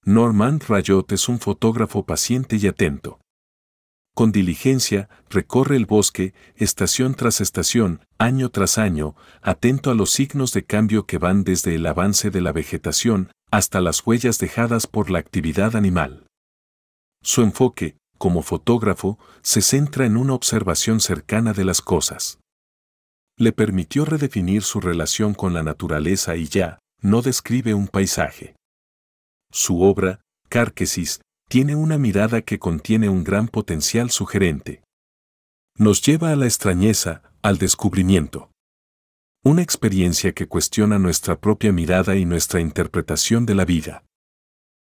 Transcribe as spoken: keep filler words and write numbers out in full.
Normand Rayot es un fotógrafo paciente y atento. Con diligencia, recorre el bosque, estación tras estación, año tras año, atento a los signos de cambio que van desde el avance de la vegetación hasta las huellas dejadas por la actividad animal. Su enfoque, como fotógrafo, se centra en una observación cercana de las cosas. Le permitió redefinir su relación con la naturaleza y ya no describe un paisaje. Su obra, Cárquesis, tiene una mirada que contiene un gran potencial sugerente. Nos lleva a la extrañeza, al descubrimiento. Una experiencia que cuestiona nuestra propia mirada y nuestra interpretación de la vida.